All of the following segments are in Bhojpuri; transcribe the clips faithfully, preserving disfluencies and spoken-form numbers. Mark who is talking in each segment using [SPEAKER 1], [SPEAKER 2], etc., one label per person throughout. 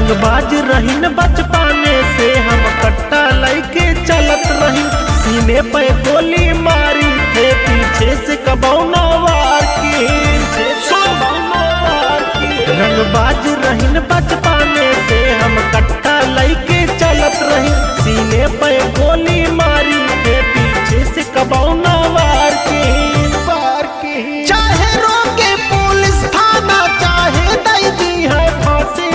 [SPEAKER 1] रंगबाज रहीन बचपने से हम कट्टा लेके चलत रही, सीने पे गोली मारी थे पीछे से कबौना वार की। रंगबाज रहीन बचपने से हम कट्टा लेके चलत रही, सीने पे गोली मारी थे पीछे से कबौना वार की वार की।
[SPEAKER 2] चाहे रोके पुलिस थाना, चाहे दई दी है फांसी,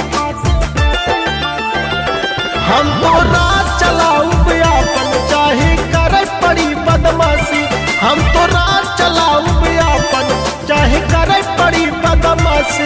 [SPEAKER 2] हम तो राज चलाऊ व्यापन, चाहे करे पड़ी बदमाशी। हम तो राज चलाऊ व्यापन, चाहे करे पड़ी बदमाशी।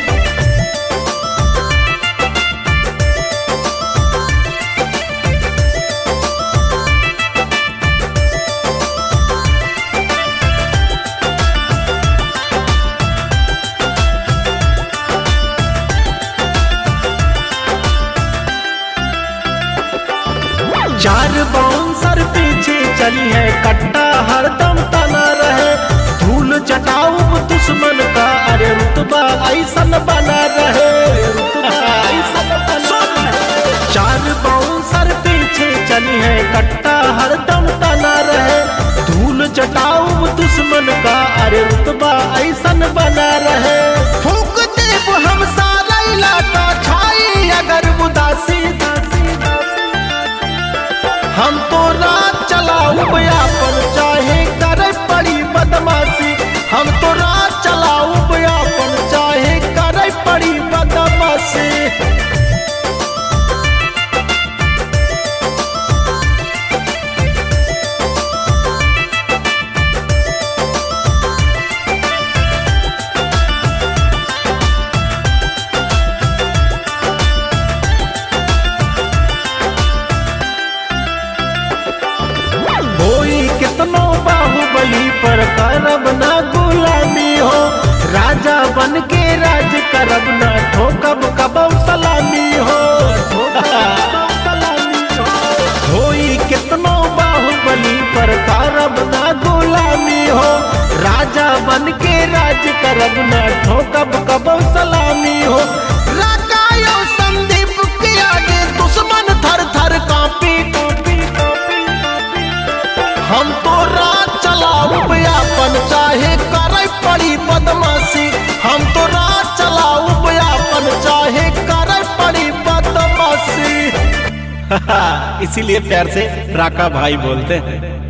[SPEAKER 1] चार बाउंसर पीछे चली है, कट्टा हरदम तना रहे, धूल चटाऊ दुश्मन का अरे रुतबा ऐसन बना रहे, ऐसन बना रहे। चार बाउंसर पीछे चली है, कट्टा हरदम तना रहे, धूल चटाऊ दुश्मन का अरे रुतबा ऐसन बना रहे।
[SPEAKER 2] फूक देव हम सारा इलाका, छाई अगर उदासी, हम तो राज चलाऊ व्यापन, चाहे करे पड़ी बदमाशी। हम तो राज चलाऊ व्यापन, चाहे करे पड़ी बदमाशी।
[SPEAKER 1] कितनो बाहुबली पर करब ना गुलामी हो, राजा बन के राज करब ना ठोकब कबौ सलामी हो। होई कितनो बाहुबली पर करब ना गुलामी हो, राजा बन के राज करब ना ठोकब कबौ सलामी हो।
[SPEAKER 2] राकायो संदीप के आगे दुश्मन थर थर कांपी, हम तो राज चलाऊ व्यापन, चाहे करे पड़ी बदमाशी। हम तो राज चलाऊ व्यापन, चाहे करे पड़ी बदमाशी।
[SPEAKER 1] इसीलिए प्यार से राका भाई बोलते हैं।